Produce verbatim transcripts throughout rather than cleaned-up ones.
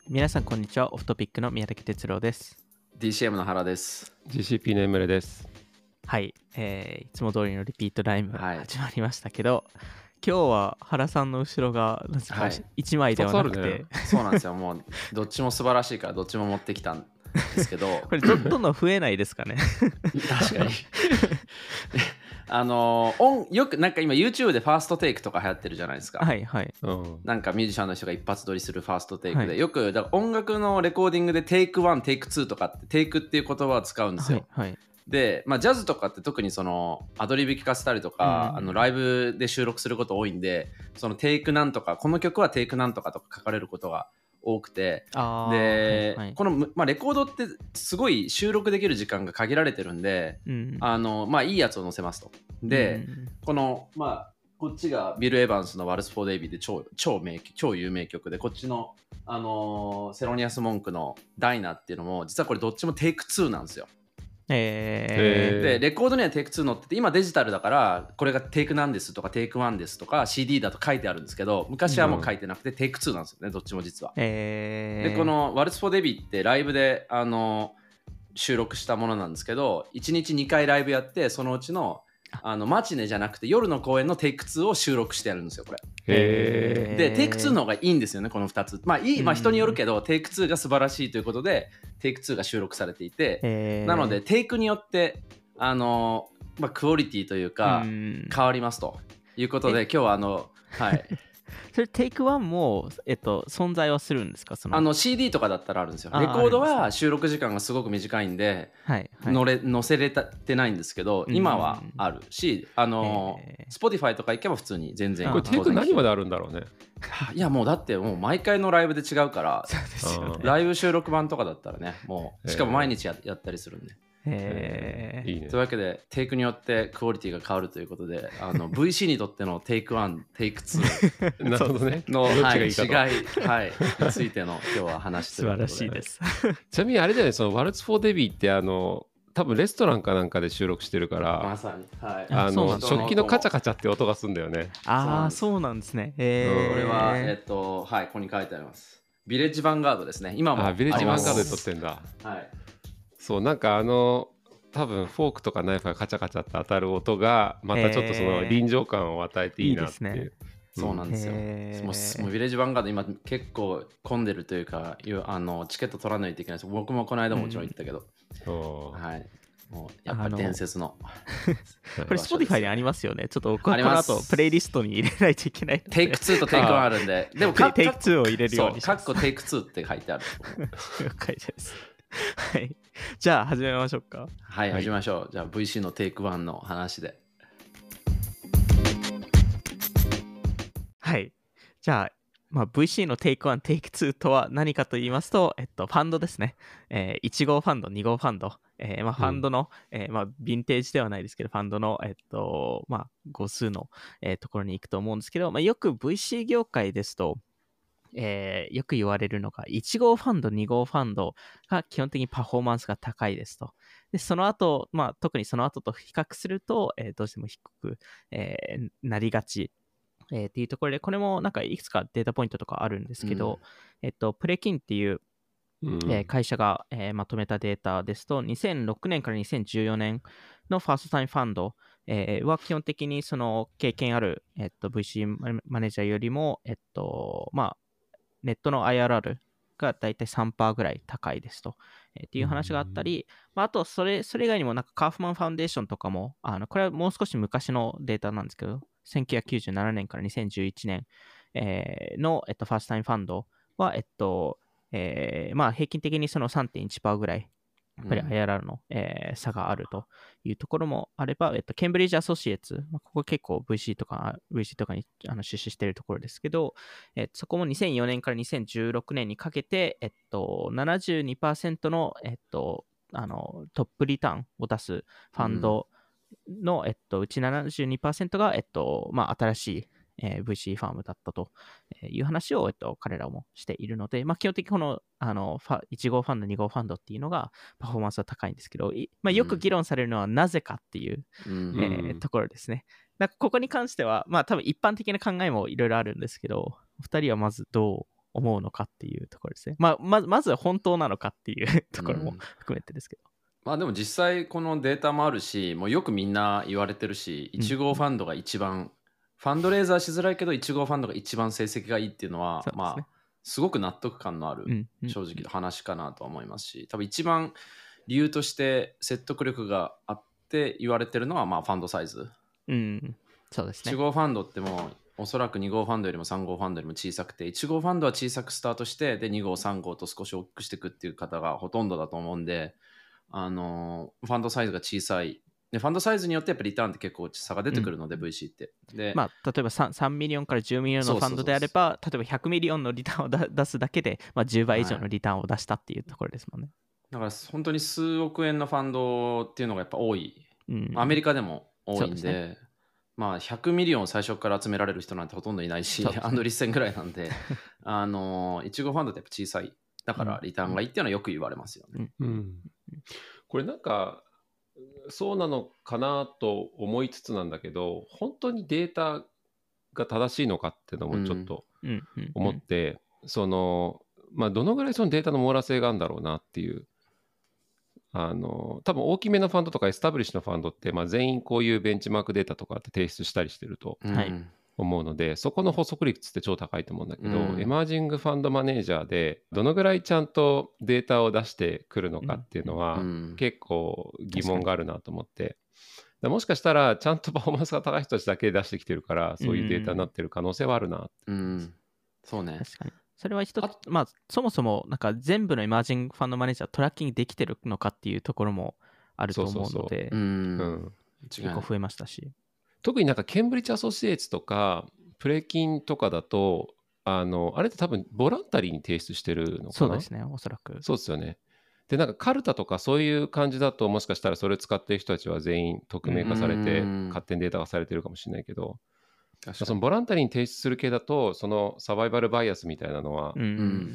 皆さんこんにちは。オフトピックの宮崎哲郎です。 ディーシーエム の原です。 ジーシーピー のエムレです。 はい、えー、いつも通りのリピートライブはい始まりましたけど、今日は原さんの後ろがなぜかはいいちまいではなくて、 二つあるねそうなんですよ。もうどっちも素晴らしいからどっちも持ってきたんですけどこれどどんどん増えないですかね。 確かにあの音よくなんか今 YouTube でファーストテイクとか流行ってるじゃないですか。 はいはい。 うん。 なんかミュージシャンの人が一発撮りするファーストテイクで、 はいよくだから音楽のレコーディングでテイクワンテイクツーとかってテイクっていう言葉を使うんですよ。 はいはい。 で、まあ、ジャズとかって特にそのアドリブ聞かせたりとか、 うんあのライブで収録すること多いんで、そのテイクなんとかこの曲はテイクなんとかとか書かれることが多くて、 あーで、 はいはい、 この、まあ、レコードってすごい収録できる時間が限られてるんで、 うん、 あのまあいいやつを載せますと。で、 うんこのまあこっちがビル・エヴァンスのワルツ・フォー・デイビーで 超, 超名曲超有名曲で、こっちの、あのーセロニアス・モンクのダイナっていうのも実はこれどっちもテイクツーなんですよ。 えー、 でレコードにはテイクツー載ってて、今デジタルだからこれがテイクなんですとかテイクワンですとか シーディー だと書いてあるんですけど、昔はもう書いてなくてテイクツーなんですよね、どっちも実は。 えー、 でこのワルツ・フォー・デビーってライブであの収録したものなんですけど、いちにちにかいライブやって、そのうちのあのマチネじゃなくて夜の公演のテイクツーを収録してやるんですよこれ。 へでテイクツーの方がいいんですよね、このふたつ。まあいい、まあ、人によるけどテイクツーが素晴らしいということでテイクツーが収録されていて、 えー、 なのでテイクによってあの、まあ、クオリティというかうん変わりますということで、今日はあのはいそれテイクワンも、えっと、存在はするんですか？そのあの シーディー とかだったらあるんですよ。 あレコードあるんは収録時間がすごく短いんではいはい、 乗れ載せれてないんですけど、 うん今はあるし、あのえー Spotify とか行けば普通に全然あこれテイク何まであるんだろうね。 いやもうだってもう毎回のライブで違うからそうですよね。 ライブ収録版とかだったらね、もうへーしかも毎日 や, やったりするんで、 えーいいねという。わけでテイクによってクオリティが変わるということで、あの ブイシー にとってのテイクワンテイクツーなるほどね。 の、 どっちはい、 がいいかと。 違い、はい、についての今日は話と素晴いうことでらしいです。 ちなみにあれだよね、そのワルツ・フォー・デビーってあの多分レストランかなんかで収録してるから、 まさに、はい、 あのそうなんだ食器のカチャカチャって音がするんだよね。 ああ、そうなんですね。えー、 これは、えっと、はい、ここに書いてあります。ビレッジヴァンガードですね。今もあ、ビレッジヴァンガードで撮っってんだ。 はい。 そう、なんかあの多分フォークとかナイフがカチャカチャって当たる音がまたちょっとその臨場感を与えていいなっていう。 いいですねそうなんですよ。 へーもうもうビレッジヴァンガード今結構混んでるというか、いうあのチケット取らないといけないです。僕もこの間もちろん行ったけど、 そうはい。もうやっぱり伝説の。 これ Spotify にありますよね。ちょっっとこありますの後プレイリストに入れないといけないので。 テイクツーとテイクワンあるんで、でもかテイクツーを入れるようにしそう、 ます。 カッコテイクツーって書いてある。 了解です。はい。じゃあ始めましょうか。 はい、始めましょう。じゃあ ブイシー のテイクワンの話で。 はい。じゃあ、まあ、ブイシー のテイクワン、テイクツーとは何かと言いますと、えっと、ファンドですね。えー、いち号ファンド、に号ファンド。えーまあ、ファンドの、うんえーまあ、ヴィンテージではないですけど、ファンドの、えっと、まあ、語数の、えーところに行くと思うんですけど、まあ、よく ブイシー 業界ですと、えーよく言われるのが、いち号ファンド、に号ファンドが基本的にパフォーマンスが高いですと。で、その後、まあ、特にその後と比較すると、えーどうしても低く、えーなりがち。えーっていうところで、これもなんかいくつかデータポイントとかあるんですけど、うんえっと、プレキンっていう、 うんえー会社が、えーまとめたデータですと、にせんろくねんからにせんじゅうよねんのファーストタイムファンド、えーは基本的にその経験ある、えっと、ブイシー マネージャーよりも、えっと、まあ、ネットの アイアールアール がだいたい さんパーセント ぐらい高いですと、えーっていう話があったり、まあ、あとそれ、それ以外にもなんかカーフマンファウンデーションとかも、あのこれはもう少し昔のデータなんですけど、せんきゅうひゃくきゅうじゅうななねんからにせんじゅういちねん、えーの、えっと、ファーストタイムファンドは、えっと、えーまあ、平均的にその さんてんいちパーセント ぐらい、やっぱり アイアールアール の、えー差があるというところもあれば、えっと、ケンブリッジアソシエイツ、まあ、ここ結構 ブイシー とか、ブイシー とかにあの出資しているところですけど、えーそこもにせんよねんからにせんじゅうろくねんにかけて、えっと、ななじゅうにパーセント の、えっと、あのトップリターンを出すファンドの、えっと、うち ななじゅうにパーセント が、えっと、まあ、新しい、えー ブイシー ファームだったという話を、えっと、彼らもしているので、まあ、基本的にこの、あの、ファいち号ファンド、に号ファンドっていうのがパフォーマンスは高いんですけど、いまあ、よく議論されるのはなぜかっていう、 うんえーところですね。なんかここに関しては、まあ多分一般的な考えもいろいろあるんですけど、お二人はまずどう思うのかっていうところですね。まあ、ままずは本当なのかっていうところも含めてですけど。 まあでも実際このデータもあるし、もうよくみんな言われてるし、いち号ファンドが一番、ファンドレーザーしづらいけどいち号ファンドが一番成績がいいっていうのは、 そうですね、 まあすごく納得感のあるうんうん正直な話かなとは思いますし、多分一番理由として説得力があって言われてるのはまあファンドサイズ。 うん、そうですね。 いち号ファンドってもうおそらくに号ファンドよりもさん号ファンドよりも小さくて、いち号ファンドは小さくスタートして、でに号さん号と少し大きくしていくっていう方がほとんどだと思うんで、あのファンドサイズが小さいで、ファンドサイズによってやっぱりリターンって結構差が出てくるので、うん、ブイシー って。で、 まあ、例えば 3, さんミリオンからじゅうミリオンのファンドであれば、例えばひゃくミリオンのリターンを出すだけで、まあ、じゅうばい以上のリターンを出したっていうところですもんね。 はい、だから本当に数億円のファンドっていうのがやっぱ多い。うん、アメリカでも多いん で, で、ね、まあひゃくミリオンを最初から集められる人なんてほとんどいないし、ね、アンドリッセンぐらいなんで、あのいち号ファンドってやっぱ小さい。だからリターンがいいっていうのはよく言われますよね。 うんうん、これなんかそうなのかなと思いつつなんだけど、本当にデータが正しいのかっていうのもちょっと思って、そのまあどのぐらいそのデータの網羅性があるんだろうなっていう、あの多分大きめのファンドとかエスタブリッシュのファンドって、まあ、全員こういうベンチマークデータとかって提出したりしてると思うので、そこの補足率って超高いと思うんだけど、エマージングファンドマネージャーでどのぐらいちゃんとデータを出してくるのかっていうのは結構疑問があるなと思って、もしかしたらちゃんとパフォーマンスが高い人たちだけ出してきてるからそういうデータになってる可能性はあるなって。 うん、そうね。 確かにそれは一つ、まあ、そもそもなんか全部のエマージングファンドマネージャートラッキングできてるのかっていうところもあると思うので、結構増えましたし、 特になんかケンブリッジアソシエイツとかプレキンとかだと、あのあれって多分ボランタリーに提出してるのかな。 そうですね、おそらく。 そうですよね。でなんかカルタとかそういう感じだと、もしかしたらそれを使ってる人たちは全員匿名化されて勝手にデータ化されてるかもしれないけど、そのボランタリーに提出する系だとそのサバイバルバイアスみたいなのは、うん、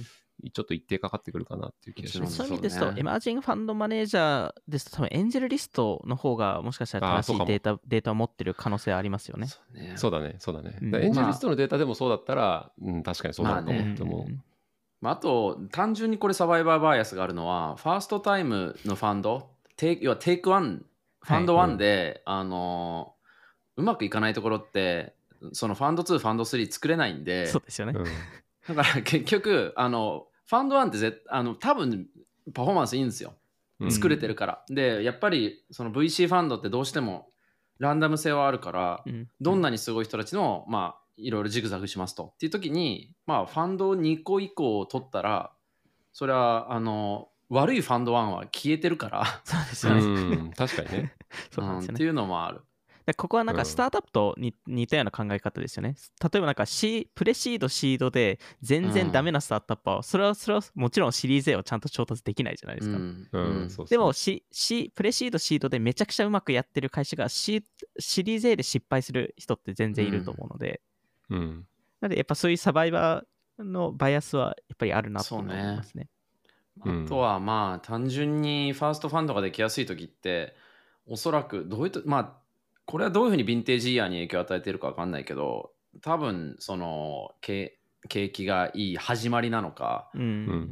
ちょっと一定かかってくるかなっていう気がします。 そういう意味ですと、エマージングファンドマネージャーですと多分エンジェルリストの方がもしかしたら正しいデータ、データを持ってる可能性ありますよね。 そうね、そうだね、そうだね。うん、エンジェルリストのデータでもそうだったら、まあうん、確かにそうだと思うと思う。 まあ、あと単純にこれサバイバーバイアスがあるのは、ファーストタイムのファンド、要はテイクワン、ファンドワンで、はい、あのうまくいかないところってそのファンドツー、ファンドスリー作れないんで、 そうですよね。 だから結局あのファンドワンってぜあの多分パフォーマンスいいんですよ、作れてるから、うん、でやっぱりその ブイシー ファンドってどうしてもランダム性はあるから、うん、どんなにすごい人たちのまあいろいろジグザグしますとっていう時に、まあファンドにこ以降を取ったら、それはあの悪いファンドワンは消えてるからそうですよね、 うん、確かにねそうなんですよね、っていうのもある。 でここはなんかスタートアップとに、うん、似たような考え方ですよね。例えばなんかシプレシードシードで全然ダメなスタートアップは、うん、それはそれはもちろんシリーズ A をちゃんと調達できないじゃないですか、うんうん、でもシシプレシードシードでめちゃくちゃうまくやってる会社が シ, シリーズ A で失敗する人って全然いると思うので、うんうん、なのでやっぱそういうサバイバーのバイアスはやっぱりあるなと思いますね。 あとはまあ単純にファーストファンドができやすい時っておそらくどういうとまあこれはどういうふうにヴィンテージイヤーに影響を与えているか分かんないけど、多分その景気がいい始まりなのか、うん、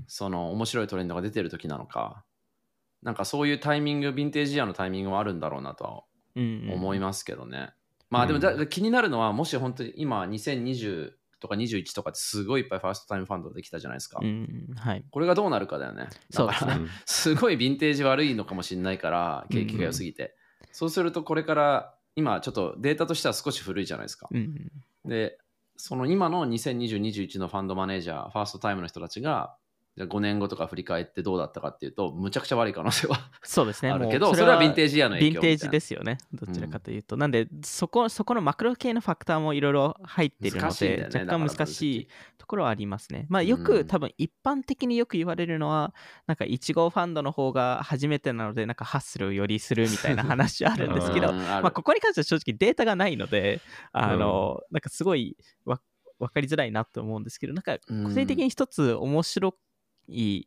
その面白いトレンドが出てる時なのか、なんかそういうタイミング、ヴィンテージイヤーのタイミングもあるんだろうなとは思いますけどね、うんうん、まあでもだ気になるのは、もし本当に今にせんにじゅうとかにじゅういちとかってすごいいっぱいファーストタイムファンドできたじゃないですか、うんはい、これがどうなるかだよね。だから、ね、すごいヴィンテージ悪いのかもしれないから、景気が良すぎて、うんうん、そうするとこれから今ちょっとデータとしては少し古いじゃないですか、うんうん、でその今のにせんにじゅう、にじゅういちのファンドマネージャー、ファーストタイムの人たちがじゃあごねんごとか振り返ってどうだったかっていうと、むちゃくちゃ悪い可能性はそうですねあるけど、それはヴィンテージイヤーの影響みたいな。 ヴィンテージですよね、どちらかというと、うん、なんでそこそこのマクロ系のファクターもいろいろ入っているので、ね、若干難しいところはありますね。まあよく、うん、多分一般的によく言われるのは、なんかいち号ファンドの方が初めてなのでなんかハッスルをよりするみたいな話あるんですけどまあここに関しては正直データがないので、あの、うん、なんかすごいわ分かりづらいなと思うんですけど、なんか個人的に一つ面白い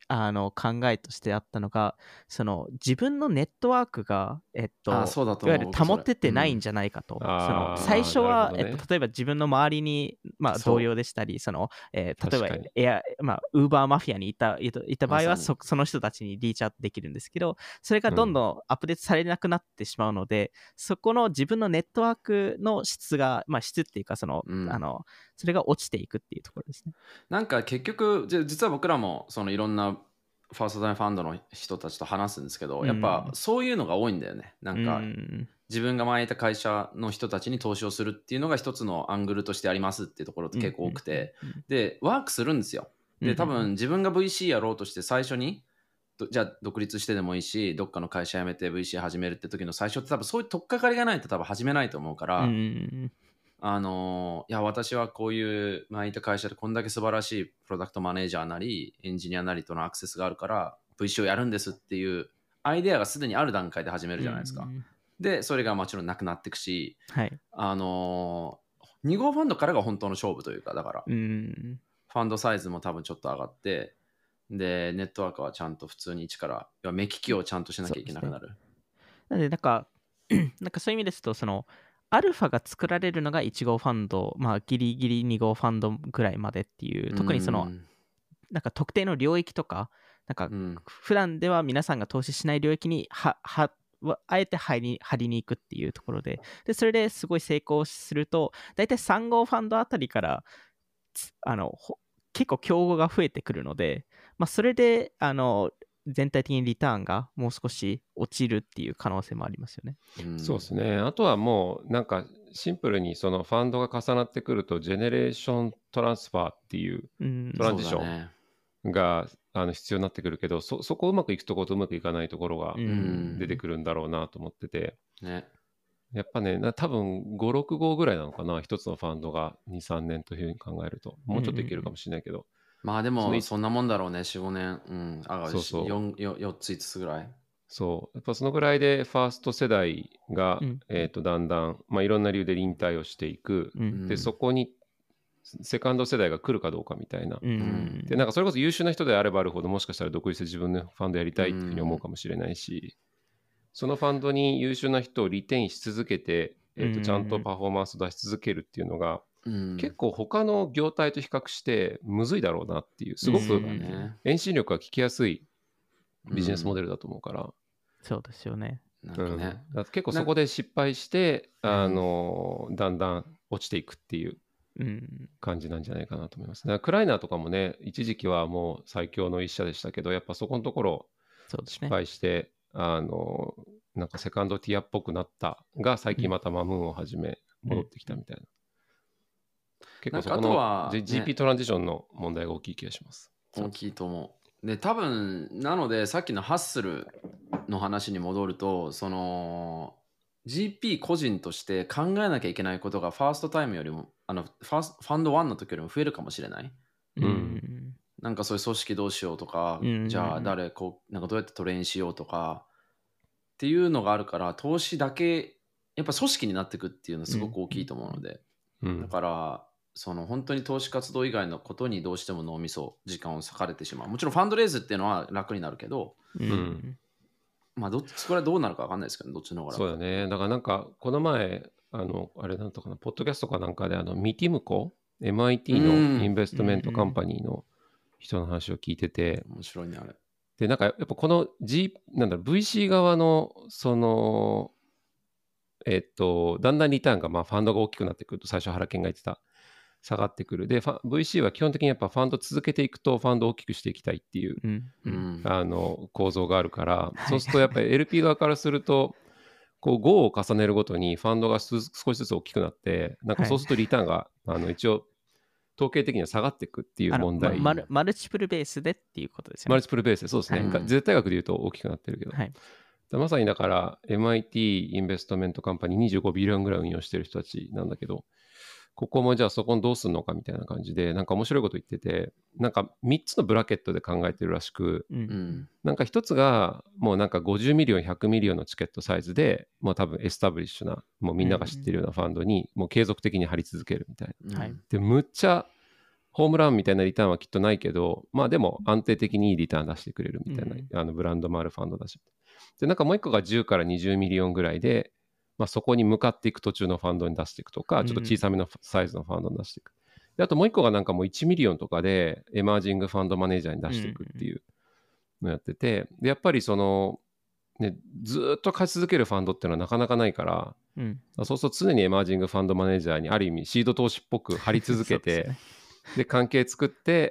あの考えとしてあったのが、その自分のネットワークが、えっと、 あそうだと思ういわゆる保ててないんじゃないかと、 うん、 そのあー最初は、 なるほどねえっと、例えば自分の周りに、まあ、 そう同僚でしたり、そのえー例えば確かにエア、まあ、ウーバーマフィアにいたいたいた場合はまさにそ、その人たちにリーチアウトできるんですけど、それがどんどんアップデートされなくなってしまうので、そこの自分のネットワークの質が、まあ、質っていうかその、 うんあの、それが落ちていくっていうところですね。 なんか結局じゃ実は僕らもそのいろんなファーストタイムファンドの人たちと話すんですけど、 うんやっぱそういうのが多いんだよね。なんかうん自分が前いた会社の人たちに投資をするっていうのが一つのアングルとしてありますっていうところって結構多くて、でワークするんですよ。で多分自分が ブイシー やろうとして最初にどじゃあ独立してでもいいし、どっかの会社辞めて ブイシー 始めるって時の最初って多分そういう取っかかりがないと多分始めないと思うから、 うんうんあのいや私はこういう前いた会社でこんだけ素晴らしいプロダクトマネージャーなりエンジニアなりとのアクセスがあるから ブイシー をやるんですっていうアイデアがすでにある段階で始めるじゃないですか。 うんでそれがもちろんなくなっていくし、 はい。 あのに号ファンドからが本当の勝負というか、だからうんファンドサイズも多分ちょっと上がって、でネットワークはちゃんと普通に一から要は目利きをちゃんとしなきゃいけなくなる。 なので、なんか、なんかそういう意味ですと、その、アルファが作られるのがいち号ファンド、まあ、ギリギリに号ファンドぐらいまでっていう、特にその、 うんなんか特定の領域とか、なんかうん普段では皆さんが投資しない領域にはははあえて入り張りに行くっていうところで、でそれですごい成功すると、大体さん号ファンドあたりからつあのほ結構競合が増えてくるので、まあ、それであの全体的にリターンがもう少し落ちるっていう可能性もありますよね。 うんそうですね。あとはもうなんかシンプルにそのファンドが重なってくるとジェネレーショントランスファーっていううんトランジションそうだねがあの必要になってくるけど、そそこうまくいくところとうまくいかないところがうん出てくるんだろうなと思ってて、 ねやっぱねな多分ご、ろく号ぐらいなのかな、一つのファンドがに、さんねんというふうに考えると、もうちょっといけるかもしれないけど、 まあでそのいもそんなもんだろうね、よん、ごねん。うん。あそうそうよん, よよっついつつぐらい。 そうやっぱそのぐらいでファースト世代が、 うんえー、とだんだん、まあ、いろんな理由で引退をしていく、 うんでそこにセカンド世代が来るかどうかみたいな、 うんでなんかそれこそ優秀な人であればあるほどもしかしたら独立して自分のファンドやりたいっていうふうに思うかもしれないし、そのファンドに優秀な人をリテインし続けて、えー、とちゃんとパフォーマンスを出し続けるっていうのが、 うん、 結構他の業態と比較してむずいだろうなっていう、すごくうんね。 遠心力が効きやすいビジネスモデルだと思うから、 そうですよね。 うんなんかね。 だから結構そこで失敗して、 なんあのだんだん落ちていくっていううん感じなんじゃないかなと思います。だからクライナーとかもね、一時期はもう最強の一社でしたけど、やっぱそこのところ失そうですね。 敗して、あのなんかセカンドティアっぽくなったが、最近またマムーンをはじめ戻ってきたみたいな。結構そこなんかあとはのねジーピー トランジションの問題が大きい気がします。 大きいと思う。で、多分、なので、さっきのハッスルの話に戻ると、その、ジーピー 個人として考えなきゃいけないことがファーストタイムよりも、あの、ファースファンドワンの時よりも増えるかもしれない。 ううんんなんかそういう組織どうしようとか、 うんじゃあ誰こう、なんかどうやってトレインしようとかっていうのがあるから、投資だけ、やっぱ組織になっていくっていうのはすごく大きいと思うので、 うんだから、その本当に投資活動以外のことにどうしても脳みそ、時間を割かれてしまう。もちろんファンドレイズっていうのは楽になるけど、 うんうんまあどっち、これはどうなるか分かんないですけど、どっちの方が楽そうだね。だからなんか、この前、あの、あれなんとかな、ポッドキャストかなんかで、あの、ミティムコ、エムアイティーうんのインベストメントカンパニーの人の話を聞いてて、 面白いね、あれ。 で、なんかやっぱこの G、なんだろう、ブイシー 側の、その、えっと、だんだんリターンが、まあ、ファンドが大きくなってくると、最初原健が言ってた、下がってくる。で、ファ ブイシー は基本的にやっぱファンド続けていくと、ファンドを大きくしていきたいっていう、 うんううんん。 あの構造があるから、 いそうするとやっぱり エルピー 側からすると、こう号を重ねるごとにファンドがす少しずつ大きくなって、なんかそうするとリターンが、あの一応、統計的には下がっていくっていうあの問題。 まマルマルチプルベースでっていうことですよね。 マルチプルベースで、そうですね。 はいが絶対額で言うと大きくなってるけど。 はい。 だまさにだから エムアイティー インベストメントカンパニーにじゅうごビリオンぐらい運用してる人たちなんだけど、ここもじゃあそこにどうするのかみたいな感じで、なんか面白いこと言ってて、なんかみっつのブラケットで考えてるらしく、 ううんん。 なんか一つがもうなんかごじゅうミリオン、ひゃくミリオンのチケットサイズで、もう多分エスタブリッシュな、もうみんなが知ってるようなファンドにもう継続的に張り続けるみたいな。 うんはいで、むっちゃホームランみたいなリターンはきっとないけど、まあでも安定的にいいリターン出してくれるみたいな、うん、あのブランドもあるファンドだし。で、なんかもう一個がじゅうからにじゅうミリオンぐらいで、まあ、そこに向かっていく途中のファンドに出していくとか、ちょっと小さめのサイズのファンドに出していく。で、あともう一個がなんかもういちミリオンとかでエマージングファンドマネージャーに出していくっていうのをやってて、で、やっぱりその、ね、ずっと勝ち続けるファンドっていうのはなかなかないから、うん、そうすると常にエマージングファンドマネージャーにある意味シード投資っぽく張り続けて、で、ね、関係作って、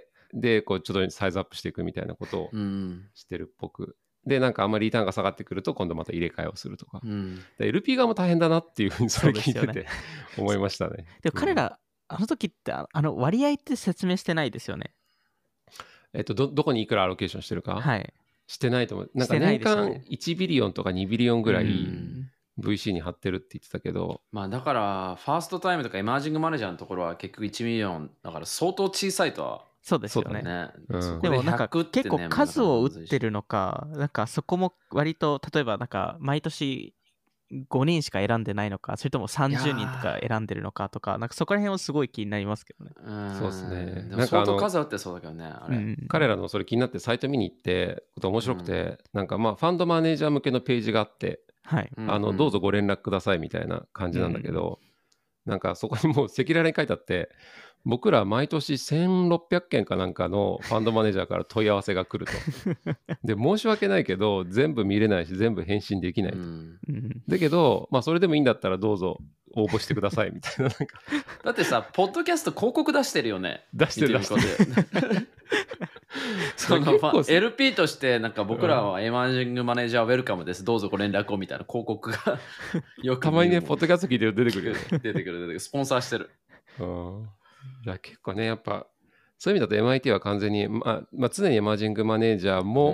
で、こうちょっとサイズアップしていくみたいなことをしてるっぽく。うん、で、なんかあんまりリターンが下がってくると今度また入れ替えをするとか。うん、で エルピー 側も大変だなっていうふうにそれ聞いてて、ね、思いましたね。 でも彼ら、うん、あの時ってあの割合って説明してないですよね。 えっと、ど、どこにいくらアロケーションしてるか、 はい、 してないと思う。なんか年間いちビリオンとかにビリオンぐらい ブイシー に貼ってるって言ってたけど、 まあだからファーストタイムとかエマージングマネージャーのところは結局いちミリオンだから相当小さいとは。 そうですよね。 ね、 うん、 でもなんか結構数を打ってるのか、なんかそこも割と例えばなんか毎年ごにんしか選んでないのか、それともさんじゅうにんとか選んでるのかとか、なんかそこら辺はすごい気になりますけどね。 うんそうですね。 でも相当数打ってそうだけどね、あれ、うん、 彼らのそれ気になってサイト見に行ってこと面白くて、うん、なんかまあファンドマネージャー向けのページがあって、はい、あのどうぞご連絡くださいみたいな感じなんだけど、うん、なんかそこにもう赤裸々に書いてあって、僕ら毎年せんろっぴゃくけんかなんかのファンドマネージャーから問い合わせが来ると。で、申し訳ないけど全部見れないし全部返信できないと。うん、だけど、まあそれでもいいんだったらどうぞ応募してくださいみたいな。なんかだってさ、ポッドキャスト広告出してるよね。 出してる出してる。 そのエルピー としてなんか僕らはエマージングマネージャーウェルカムです、どうぞご連絡をみたいな広告がよくたまにね、ポッドキャスト聞いてると出てくるよね。 出てくる出てくる、スポンサーしてる。 うんじゃあ結構ね、やっぱそういう意味だと エムアイティー は完全に、まあまあ、常にエマージングマネージャーも、うん、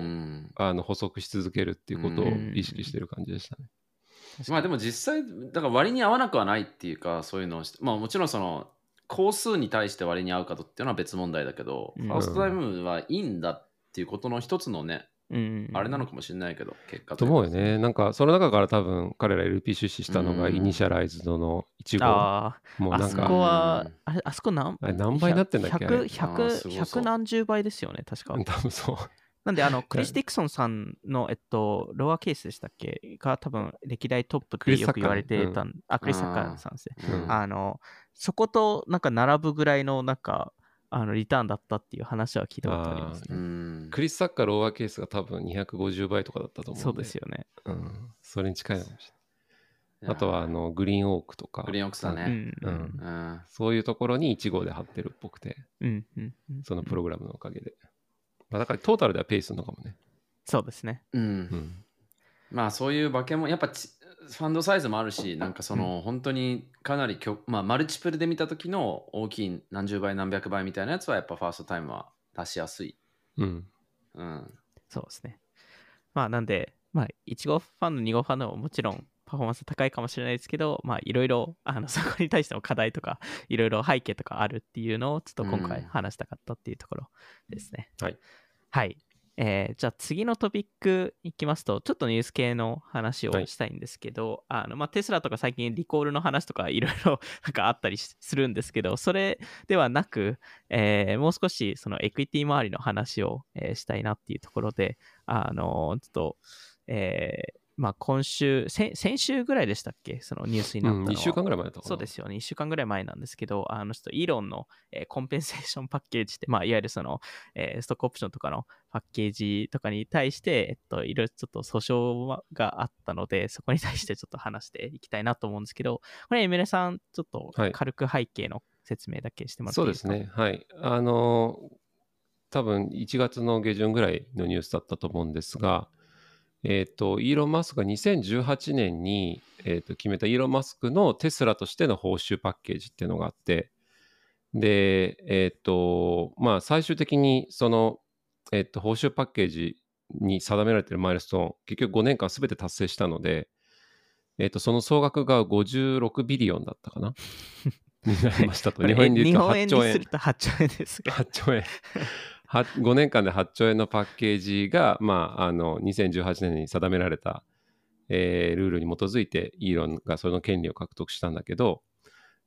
あの補足し続けるっていうことを意識してる感じでしたね。 まあでも実際だから割に合わなくはないっていうか、そういうのをして、まあもちろんその工数に対して割に合うかとっていうのは別問題だけど、うん、ファーストタイムはいいんだっていうことの一つのね、うん、あれなのかもしれないけど、結果と思うよね。なんかその中から多分彼ら エルピー 出資したのがイニシャライズドのいち号、うん、 あもうなんかあそこはあれあそこ何あれ何倍になってんだっけ、 ひゃく、ひゃく、ひゃく何十倍ですよね確か。 多分そうなんであのクリス・ディクソンさんの、えっと、ロアケースでしたっけが多分歴代トップってよく言われてた、うん、あクリス・サッカーさんですね、うん、あのそことなんか並ぶぐらいのなんかあのリターンだったっていう話は聞いたことありますね。 うんクリス・サッカーロアケースが多分にひゃくごじゅうばいとかだったと思うんで。 そうですよね、 うん、それに近いのかもしれない。あとはあのグリーンオークとかグリーンオークさんね、 うんうんうん、そういうところにいち号で貼ってるっぽくて、うんうんうん、そのプログラムのおかげで、まあ、だからトータルではペースするのかもね。 そうですね、 うんうん、まあそういう化け物やっぱちファンドサイズもあるし、なんかその、うん、本当にかなりきょ、まあ、マルチプルで見た時の大きい何十倍何百倍みたいなやつはやっぱファーストタイムは出しやすい。 うん。 うん。そうですね。まあなんで、まあいち号ファンド、に号ファンドももちろんパフォーマンス高いかもしれないですけど、まあいろいろあのそこに対しての課題とかいろいろ背景とかあるっていうのをちょっと今回話したかったっていうところですね。 うん、はい。 はい。えー、じゃあ次のトピックいきますと、ちょっとニュース系の話をしたいんですけど、はい、あのまあ、テスラとか最近リコールの話とかいろいろなんかあったりするんですけど、それではなく、えー、もう少しそのエクイティ周りの話を、えー、したいなっていうところで、あのちょっと、えーまあ、今週先、先週ぐらいでしたっけ、そのニュースになったのは。うん、 いっしゅうかんぐらい前だったかな。 そうですよね、いっしゅうかんぐらい前なんですけど、あのちょっとイーロンの、えー、コンペンセーションパッケージって、まあ、いわゆるその、えー、ストックオプションとかのパッケージとかに対して、えっと、いろいろちょっと訴訟があったので、そこに対してちょっと話していきたいなと思うんですけど、これ、エムエルさん、ちょっと軽く背景の説明だけしてもらっていいですか。 はい、そうですね、はい。あのー、多分いちがつの下旬ぐらいのニュースだったと思うんですが、えーと、イーロン・マスクがにせんじゅうはちねんに、えーと、決めたイーロン・マスクのテスラとしての報酬パッケージっていうのがあって、で、えーと、まあ最終的にその、えーと、報酬パッケージに定められているマイルストーン、結局ごねんかんすべて達成したので、えーと、その総額がごじゅうろくビリオンだったかなになりましたと。 日本円で言うとはっちょうえん。日本円にするとはっちょうえんですが。 はっちょうえん。ごねんかんではっちょうえんのパッケージが、まあ、あのにせんじゅうはちねんに定められた、えー、ルールに基づいてイーロンがその権利を獲得したんだけど、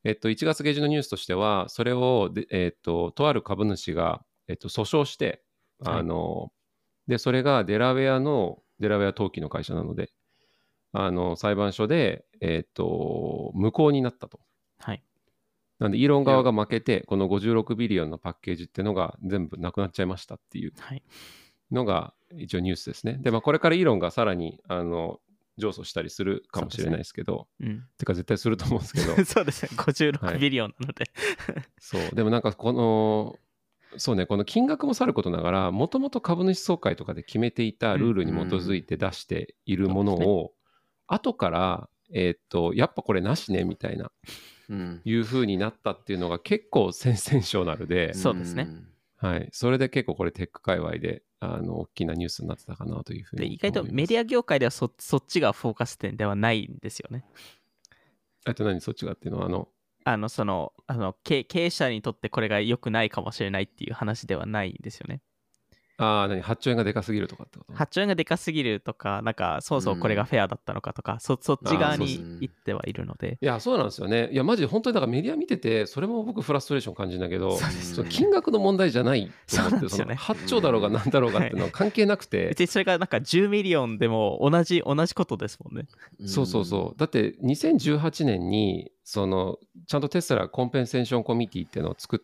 えっと、いちがつ下旬のニュースとしては、それをで、えっと、とある株主が、えっと、訴訟して、あの、はい、で、それがデラウェアの、デラウェア登記の会社なので、あの裁判所で、えっと、無効になったと。 はい。 なんで、イーロン側が負けて、このごじゅうろくビリオンのパッケージっていうのが全部なくなっちゃいましたっていうのが一応ニュースですね。で、まあ、これからイーロンがさらにあの上訴したりするかもしれないですけど、 ね、うん、 てか絶対すると思うんですけど。 そうですね、ごじゅうろくビリオンなので、 はい、そう、でもなんかこの、そうね、この金額もさることながら、もともと株主総会とかで決めていたルールに基づいて出しているものを、うん、後から、えー、っと、やっぱこれなしねみたいな、うん、いう風になったっていうのが結構センセーショナルで、 そうですね。 はい、それで結構これテック界隈であの大きなニュースになってたかなというふうに思います。 で意外とメディア業界では そ, そっちがフォーカス点ではないんですよね。 あと何そっちがっていうのはあのあのそのあの経営者にとってこれが良くないかもしれないっていう話ではないんですよね。 ああ、何はちちょうえんがでかすぎるとかってこと？ はちちょうえんがでかすぎるとか、なんかそうそうこれがフェアだったのかとか、うん、そ, そっち側に行ってはいるので。 いや、そうなんですよね。いや、マジで本当にだからメディア見てて、それも僕フラストレーション感じるんだけど、その金額の問題じゃないと思って、そのはちちょうだろうがなんだろうがっていうのは関係なくて。 別にそれがなんかじゅうミリオンでも同じ同じことですもんね。 そうそうそう。だってにせんじゅうはちねんにそのちゃんとテスラコンペンセーションコミュニティっていうのを作って、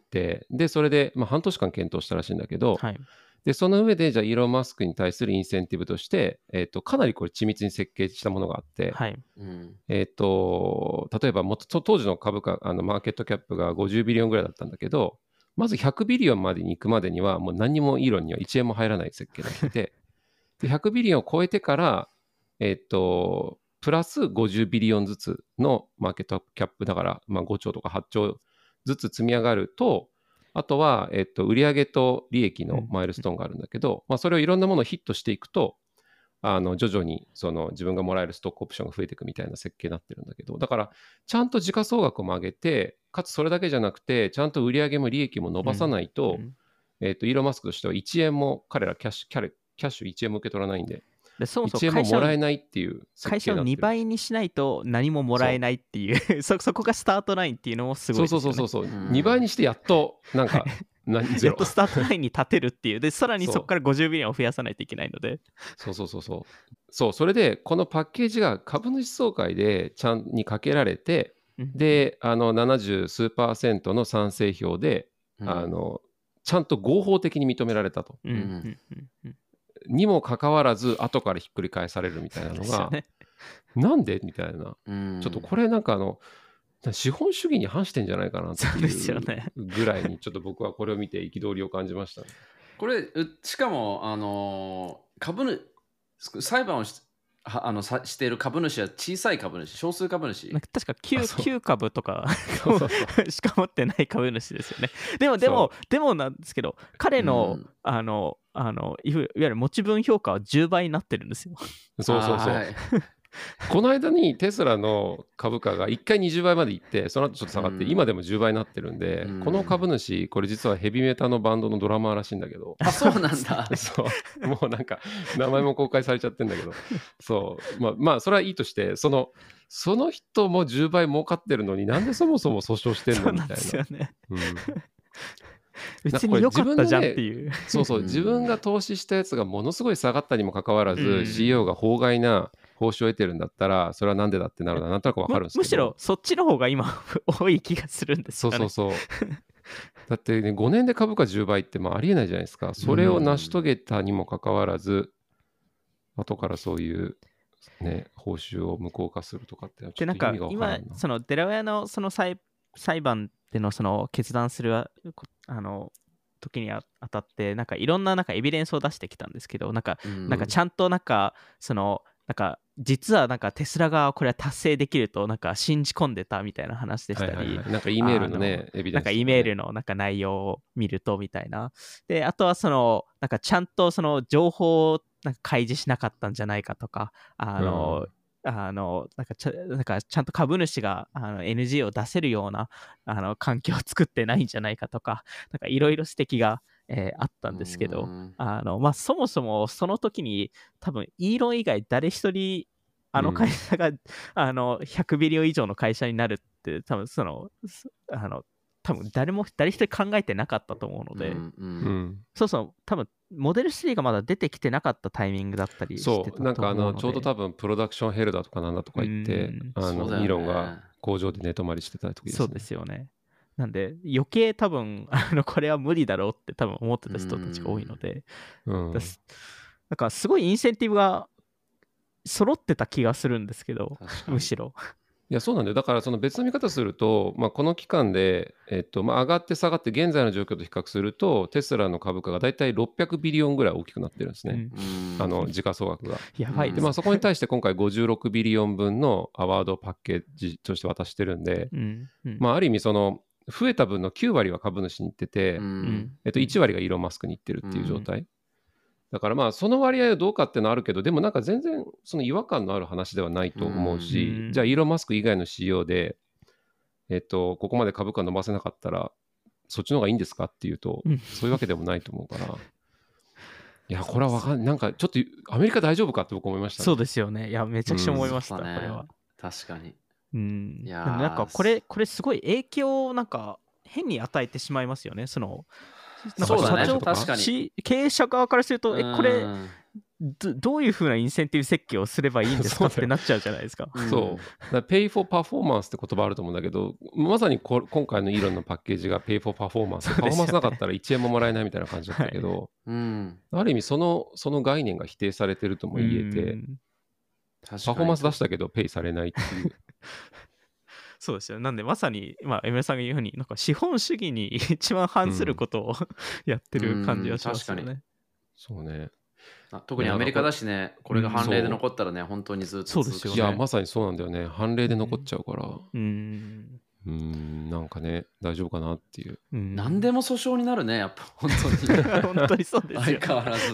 でそれでまあ半年間検討したらしいんだけど、はい、でその上でじゃあイーロン・マスクに対するインセンティブとして、えー、とかなりこれ緻密に設計したものがあって、はい、えー、と例えばもっと当時の株価あのマーケットキャップがごじゅうビリオンぐらいだったんだけど、まずひゃくビリオンまでに行くまでにはもう何にもイーロンにはいちえんも入らない設計になっててでひゃくビリオンを超えてから、えー、とプラスごじゅうビリオンずつのマーケットキャップだから、まあ、ごちょうとかはちちょうずつ積み上がると、あとは、えっと、売上と利益のマイルストーンがあるんだけど、うんまあ、それをいろんなものをヒットしていくと、あの徐々にその自分がもらえるストックオプションが増えていくみたいな設計になってるんだけど、だからちゃんと時価総額を上げて、かつそれだけじゃなくて、ちゃんと売上も利益も伸ばさないと、うんうんえっと、イーロン・マスクとしてはいちえんも彼らキャッシュ、キャレキャッシュいちえんも受け取らないんで、 でそもそもいちえんももらえないっていう設計会社をにばいにしないと何ももらえないっていうそ, そこがスタートラインっていうのもすごいですよね。 そうそうそうそう、にばいにしてやっとなんか、はいやっとスタートラインに立てるっていうでさらにそこからごじゅうビリオンを増やさないといけないのでそうそうそうそうそうそれでこのパッケージが株主総会でちゃんにかけられて、うん、であのななじゅうすうパーセントの賛成票で、うん、あのちゃんと合法的に認められたと、うんうんうんうん、にもかかわらず後からひっくり返されるみたいなのが、ね、なんでみたいな、うん、ちょっとこれなんかあの資本主義に反してんじゃないかなっていうぐらいにちょっと僕はこれを見て憤りを感じましたね。 これしかもあの株主裁判を し, あのさしている株主は小さい株主少数株主なんか確か 9, きゅう株とかしか持ってない株主ですよね。でもでもでもなんですけど彼の、うん、あのあのいわゆる持ち分評価はじゅうばいになってるんですよ。 そうそうそう、はいこの間にテスラの株価がいっかいにじゅうばいまでいってその後ちょっと下がって、うん、今でもじゅうばいになってるんで、うん、この株主これ実はヘビメタのバンドのドラマーらしいんだけどあそうなんだそうもうなんか名前も公開されちゃってんだけどそうまあまあそれはいいとしてそのその人もじゅうばい儲かってるのになんでそもそも訴訟してんのみたいなそうなんですよね、うん別に良かったじゃんっていう、ね、 そうそう自分が投資したやつがものすごい下がったにもかかわらず、うん、シーイーオー が法外な報酬を得てるんだったらそれはなんでだってなるのはなんとなくわかるんですけどむ, むしろそっちの方が今多い気がするんですよね。 そうそうそうだってねごねんで株価じゅうばいってまあありえないじゃないですか。それを成し遂げたにもかかわらず、うん、後からそういうね報酬を無効化するとかってちょっと意味がわからんな。 でなんか今そのデラウェアのその 裁, 裁判でのその決断するあの時にあたってなんかいろんななんかエビデンスを出してきたんですけどなんか、うん、なんかちゃんとなんかそのなんか実はなんかテスラがこれは達成できるとなんか信じ込んでたみたいな話でしたり、はいはいはい、 なんか E メールのねエビデンス、ね、 なんか E メールのなんか内容を見るとみたいなであとはそのなんかちゃんとその情報をなんか開示しなかったんじゃないかとかあの、うんあのなんかちゃなんかちゃんと株主があの エヌジー を出せるようなあの環境を作ってないんじゃないかとかなんかいろいろ指摘が、えー、あったんですけどあの、まあ、そもそもその時に多分イーロン以外誰一人あの会社が、うん、あのひゃくビリオン以上の会社になるって多分そのあの多分誰も誰一人考えてなかったと思うので、 うんうんうんそうそう多分モデルスリーがまだ出てきてなかったタイミングだったりしてたと思うので、 そうなんかあのちょうど多分プロダクションヘルだとかなんだとか言ってうんあの、 そうだよねイーロンが工場で寝泊まりしてた時ですね。 そうですよね。なんで余計多分あのこれは無理だろうって多分思ってた人たちが多いので、 うんだすなんかすごいインセンティブが揃ってた気がするんですけど、 確かにむしろいやそうなんだよ。だからその別の見方すると、まあ、この期間で、えっとまあ、上がって下がって現在の状況と比較するとテスラの株価がだいたいろっぴゃくビリオンぐらい大きくなってるんですね、 うんうんあの時価総額が。 やばいですね。 でまあ、そこに対して今回ごじゅうろくビリオン分のアワードパッケージとして渡してるんで、 うんうんまあ、ある意味その増えた分のきゅうわりは株主に行ってて、 うんうんえっと、いちわりがイーロン・マスクに行ってるっていう状態、だからまあその割合はどうかっていうのはあるけど、でもなんか全然その違和感のある話ではないと思うし、 うんじゃあイーロン・マスク以外の シーイーオー で、えっと、ここまで株価伸ばせなかったらそっちの方がいいんですかっていうと、 うんそういうわけでもないと思うから、いやこれはわかんない、なんかちょっとアメリカ大丈夫かって僕思いましたね。 そうですよね。いやめちゃくちゃ思いました、 うんそうだねこれは。 確かにうん、 いやーなんかこれこれすごい影響をなんか変に与えてしまいますよね。そのなんかそうだね社長確かにし経営者側からすると、えこれうんどどういう風なインセンティブ設計をすればいいんですかそうだよってなっちゃうじゃないですか。 うんそう。だから Pay for Performance って言葉あると思うんだけど、まさにこ今回のイーロンのパッケージが Pay for Performance。 そうですよねパフォーマンスなかったらいちえんももらえないみたいな感じだったけど、 うんある意味そのその概念が否定されてるとも言えて、 うん確かにパフォーマンス出したけどペイされないっていう。 そうですよ。なんでまさに、まあ、エムエルさんが言うふうになんか資本主義に一番反することを、やってる感じがしますようん確ね。 そうね。 あ特にアメリカだしね、これが判例で残ったらね、本当にずっとそうですよねいや、まさにそうなんだよね。判例で残っちゃうから、 うん。 うーん、なんかね、大丈夫かなっていう。 うん何でも訴訟になるね、やっぱ本当に。 本当にそうですよ相。変わらず。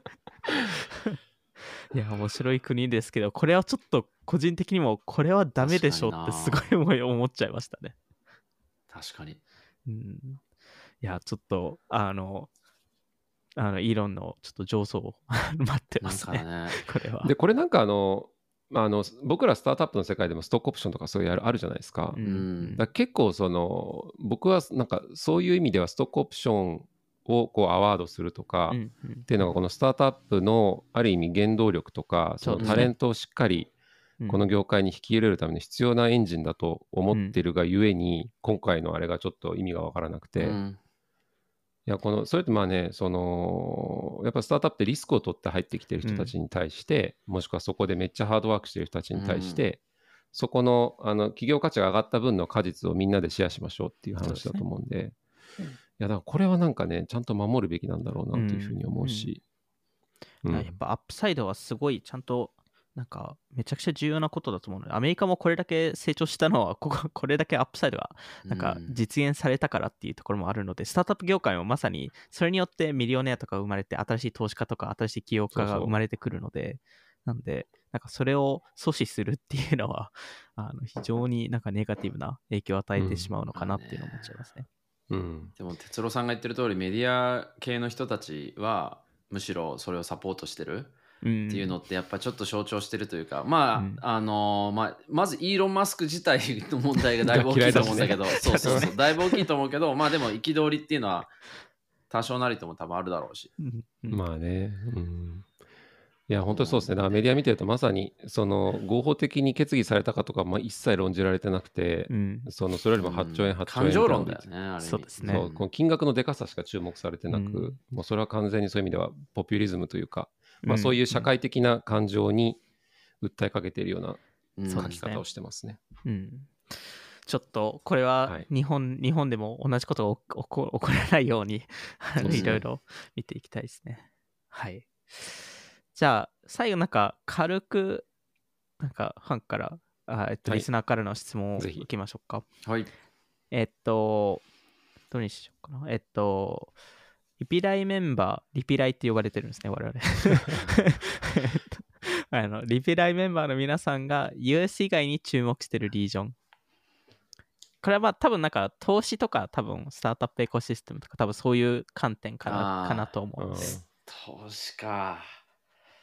いや、面白い国ですけど、これはちょっと個人的にも、これはダメでしょってすごい思い思っちゃいましたね。 確かに。 うん、いや、ちょっと、あの、あのイーロンのちょっと上層を待ってなんますね、 かね。 これは。 で、これなんかあの、まあ、あの僕らスタートアップの世界でもストックオプションとかそういうあるあるじゃないですか。 うだんから結構その僕はなんかそういう意味ではストックオプションをこうアワードするとかうんうんっていうのがこのスタートアップのある意味原動力とかそのそうですねタレントをしっかりうんこの業界に引き入れるために必要なエンジンだと思ってるがゆえに今回のあれがちょっと意味がわからなくて、 うんいやこのそれってまあねそのやっぱスタートアップってリスクを取って入ってきてる人たちに対して、もしくはそこでめっちゃハードワークしてる人たちに対して、そこのあの企業価値が上がった分の果実をみんなでシェアしましょうっていう話だと思うんで、いやだからこれはなんかねちゃんと守るべきなんだろうなっていうふうに思うし、うんやっぱアップサイドはすごいちゃんとなんかめちゃくちゃ重要なことだと思うので、アメリカもこれだけ成長したのはこここれだけアップサイドがなんかうん実現されたからっていうところもあるので、スタートアップ業界もまさにそれによってミリオネアとか生まれて、新しい投資家とか新しい起業家が生まれてくるので、なんでなんかそれを阻止するっていうのはあの非常になんかネガティブな影響を与えてしまうのかなっていうのを思っちゃいますね。 うんでも哲郎さんが言ってる通りメディア系の人たちはむしろそれをサポートしてるうんっていうのってやっぱちょっと象徴してるというか、まあ、 うんあのまあ、まずイーロン・マスク自体の問題がだいぶ大きいと思うんだけど、そうそうそうだいぶ大きいと思うけど、まあでも憤りっていうのは多少なりとも多分あるだろうし。 うんうんまあね、うん、いや本当にそうですね。だからメディア見てるとまさにその合法的に決議されたかとか、まあ、一切論じられてなくて、 うんそのそれよりもはっちょうえんうんはっちょうえん感情論だよね、ある意味そうですねそうこの金額のでかさしか注目されてなく、 うんもうそれは完全にそういう意味ではポピュリズムというか、まあ、 うんそういう社会的な感情に訴えかけているようなうん書き方をしてますね。 うん、ちょっとこれははい日本、日本でも同じことが起こ起こらないようにあのそうですねいろいろ見ていきたいですね。はい。じゃあ最後なんか軽くなんかファンからあ、えっと、 はいリスナーからの質問をぜひ受けましょうか。 はい。 えっとどれにしようかな。えっとリピライメンバー、リピライって呼ばれてるんですね、我々。えっとあのリピライメンバーの皆さんが ユーエス 以外に注目してるリージョン。これはまあ多分なんか投資とか多分スタートアップエコシステムとか多分そういう観点かなあーかなと思うので。 うん投資か。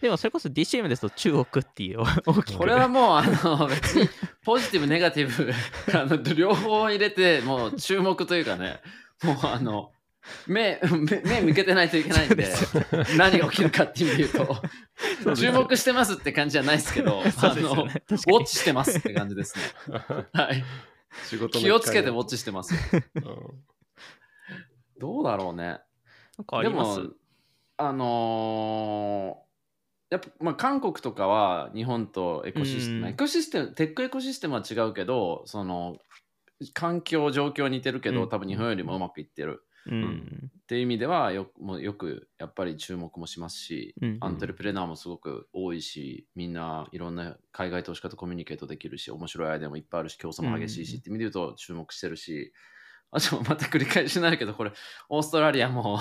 でもそれこそ ディーシーエム ですと中国っていう大きくこれはもうあの別にポジティブネガティブあの両方入れてもう注目というかね、もうあの目目目向けてないといけないんで何が起きるかっていう意味で言うと注目してますって感じじゃないですけど、あのウォッチしてますって感じですね。はい。仕事気をつけてウォッチしてますよ。うん、どうだろうね。 なんかあります？ でもあのーやっぱまあ、韓国とかは日本とエコシステム、エコシステム、テックエコシステムは違うけど、その環境状況似てるけど、多分日本よりもうまくいってる、うん、っていう意味ではよもうよくやっぱり注目もしますし、うん、アントレプレナーもすごく多いし、みんないろんな海外投資家とコミュニケートできるし、面白いアイデアもいっぱいあるし、競争も激しいし、うん、って意味で言うと注目してるし、あとまた繰り返しになるけど、これオーストラリアも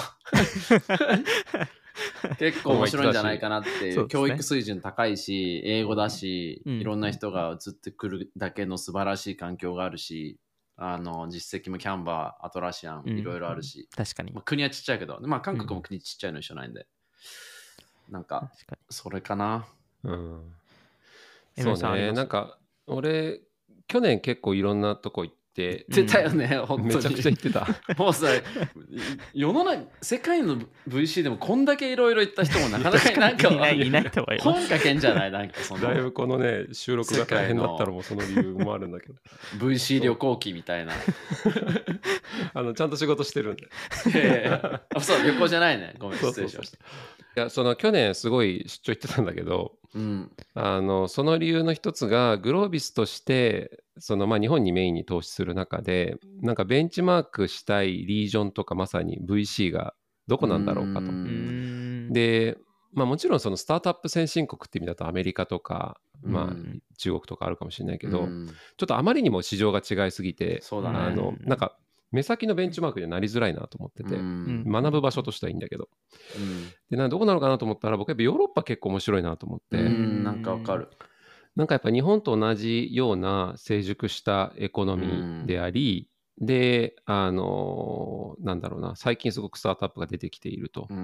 結構面白いんじゃないかなっていう、教育水準高いし、英語だし、いろんな人が移ってくるだけの素晴らしい環境があるし、あの実績もキャンバー、アトラシアン、いろいろあるし、 確かに、 まあ、国はちっちゃいけど、まあ、韓国も国ちっちゃいの一緒ないんで、なんかそれかな。 うん、そうね、なんか俺去年結構いろんなとこ行って言ってたよね、うん、本当にめちゃくちゃ言ってた。 もうさ、世の中世界の ブイシー でもこんだけいろいろ言った人もなかなかいないかいないいないと思います。 本書けんじゃない？なんかそのだいぶこのね収録が大変だったらもうその理由もあるんだけどブイシー 旅行記みたいなあのちゃんと仕事してるんであ、そう旅行じゃないね、ごめん失礼しました。 いやその去年すごい出張行ってたんだけど、うん、あのその理由の一つがグロービスとしてその、まあ、日本にメインに投資する中でなんかベンチマークしたいリージョンとかまさに ブイシー がどこなんだろうかと。で、まあ、もちろんそのスタートアップ先進国って意味だとアメリカとか、まあ、中国とかあるかもしれないけど、ちょっとあまりにも市場が違いすぎて、 そうだね、 あのなんか目先のベンチマークにはなりづらいなと思ってて、うん、学ぶ場所としてはいいんだけど、うん、でなどこなのかなと思ったら僕やっぱヨーロッパ結構面白いなと思って、うん、 なんかわかる。 なんかやっぱ日本と同じような成熟したエコノミーであり、うん、であのなんだろうな最近すごくスタートアップが出てきていると、うん、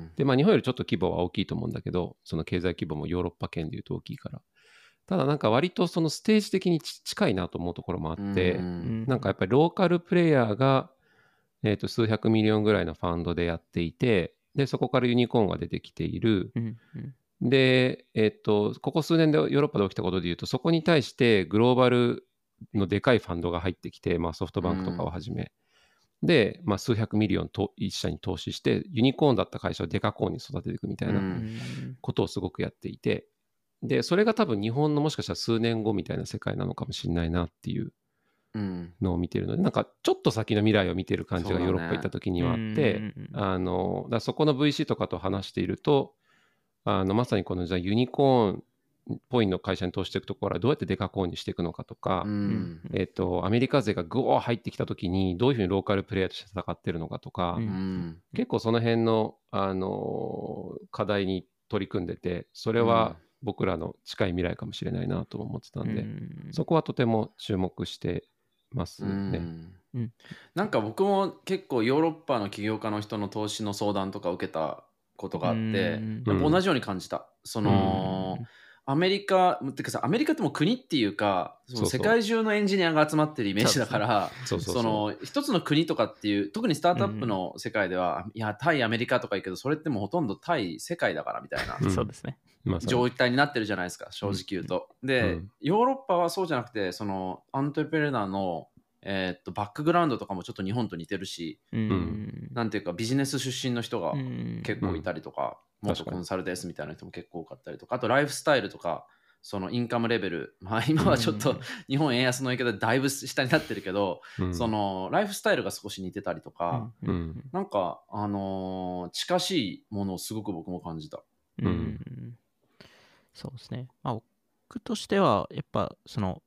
でまあ日本よりちょっと規模は大きいと思うんだけどその経済規模もヨーロッパ圏でいうと大きいからただなんか割とそのステージ的に近いなと思うところもあって、うん、なんかやっぱりローカルプレイヤーが、えーと数百ミリオンぐらいのファンドでやっていてでそこからユニコーンが出てきている、うんうん、で、えーとここ数年でヨーロッパで起きたことでいうとそこに対してグローバルのでかいファンドが入ってきて、まあ、ソフトバンクとかをはじめ、うん、で、まあ、数百ミリオンと一社に投資してユニコーンだった会社をデカコーンに育てていくみたいなことをすごくやっていてでそれが多分日本のもしかしたら数年後みたいな世界なのかもしれないなっていうのを見てるので、うん、なんかちょっと先の未来を見てる感じがヨーロッパ行った時にはあって、ね、あのだそこの ブイシー とかと話しているとあのまさにこのじゃあユニコーンっぽいの会社に投資していくところはどうやってデカコーンにしていくのかとか、うんえー、とアメリカ勢がグオー入ってきた時にどういうふうにローカルプレイヤーとして戦ってるのかとか、うん、結構その辺の、あのー、課題に取り組んでてそれは僕らの近い未来かもしれないなと思ってたんで、うん、そこはとても注目してますね、うんうん、なんか僕も結構ヨーロッパの起業家の人の投資の相談とか受けたことがあって、うん、やっぱ同じように感じた、その、うんアメリカってかさアメリカってもう国っていうかその世界中のエンジニアが集まってるイメージだからその一つの国とかっていう特にスタートアップの世界では、うん、いや対アメリカとか言うけどそれってもうほとんど対世界だからみたいな、 うん、そうですね状態になってるじゃないですか正直言うと、うん、で、うん、ヨーロッパはそうじゃなくてそのアントレプレナーのえー、っとバックグラウンドとかもちょっと日本と似てるし、うん、なんていうかビジネス出身の人が結構いたりとか、うん、元コンサルですみたいな人も結構多かったりとかあとライフスタイルとかそのインカムレベル、まあ、今はちょっと日本円安の影響でだいぶ下になってるけど、うん、そのライフスタイルが少し似てたりとか、うん、なんか、あのー、近しいものをすごく僕も感じた、うんうん、 そうですね、まあ、僕としてはやっぱその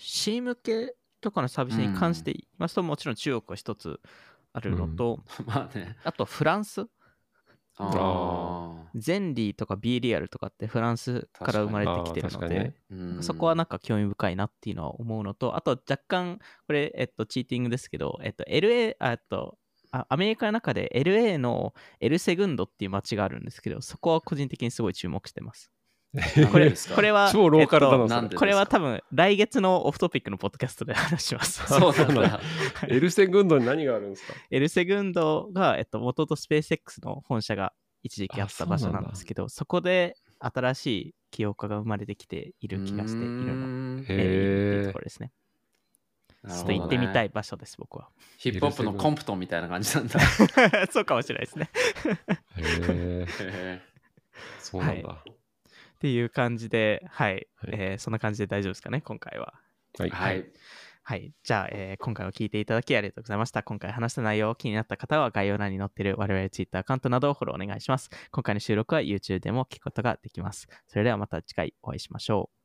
C 向けとかのサービスに関して言いますと、うん、もちろん中国は一つあるのと、 うんまあね、 あとフランスあゼンリーとか B リアルとかってフランスから生まれてきてるので、ねうん、そこはなんか興味深いなっていうのは思うのとあと若干これ、えっと、チーティングですけど、えっと、エルエー あとあアメリカの中で エルエー のエルセグンドっていう街があるんですけど、そこは個人的にすごい注目してます。これこれは超ローカルだな、 えっと、 なんでですかこれは多分来月のオフトピックのポッドキャストで話します。 そうなんだ。 エルセグンドに何があるんですか？ エルセグンドが、えっと、元々スペース X の本社が一時期あった場所なんですけど、そ, そこで新しい起業家が生まれてきている気がしているの、えー、いるっていうところですね。ちょっと行ってみたい場所です、僕は。 ヒップホップのコンプトンみたいな感じなんだ。 そうかもしれないですね。 へえ。そうなんだ。 はいっていう感じで、はい、はいえー、そんな感じで大丈夫ですかね、今回は。 はい。 はい。はい、じゃあ、えー、今回は聞いていただきありがとうございました。今回話した内容気になった方は概要欄に載っている我々 Twitter アカウントなどをフォローお願いします。今回の収録は YouTube でも聞くことができます。それではまた次回お会いしましょう。